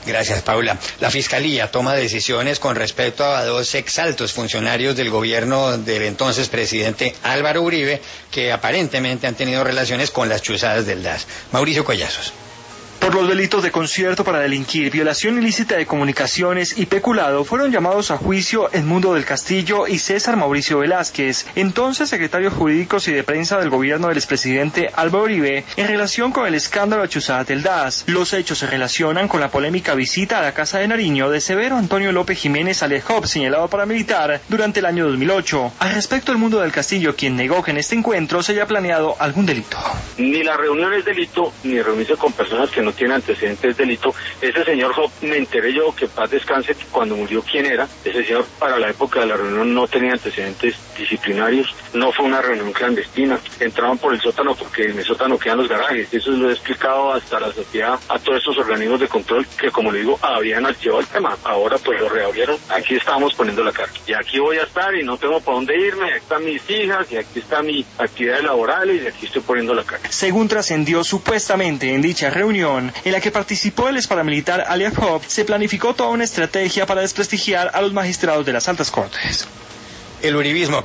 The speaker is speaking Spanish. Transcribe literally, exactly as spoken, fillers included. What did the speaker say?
Gracias, Paula. La Fiscalía toma decisiones con respecto a dos exaltos funcionarios del gobierno del entonces presidente Álvaro Uribe, que aparentemente han tenido relaciones con las chuzadas del D A S. Mauricio Collazos. Por los delitos de concierto para delinquir, violación ilícita de comunicaciones y peculado fueron llamados a juicio Edmundo del Castillo y César Mauricio Velázquez, entonces secretarios jurídicos y de prensa del gobierno del expresidente Álvaro Uribe, en relación con el escándalo de chuzadas del D A S. Los hechos se relacionan con la polémica visita a la Casa de Nariño de Severo Antonio López Jiménez alias Job, señalado paramilitar, durante el año dos mil ocho. Al respecto, Edmundo del Castillo, quien negó que en este encuentro se haya planeado algún delito. Ni la reunión es delito, ni reunirse con personas que no tiene antecedentes de delito. Ese señor Job, me enteré yo, que paz descanse, cuando murió quién era. Ese señor para la época de la reunión no tenía antecedentes disciplinarios, no fue una reunión clandestina, entraban por el sótano porque en el sótano quedan los garajes. Eso lo he explicado hasta la sociedad, a todos esos organismos de control que, como le digo, habían archivado el tema. Ahora pues lo reabrieron. Aquí estamos poniendo la carga y aquí voy a estar y no tengo para dónde irme. Aquí están mis hijas y aquí están mis actividades laborales y aquí estoy poniendo la carga. Según trascendió, supuestamente en dicha reunión en la que participó el exparamilitar alias Job, se planificó toda una estrategia para desprestigiar a los magistrados de las altas cortes. El uribismo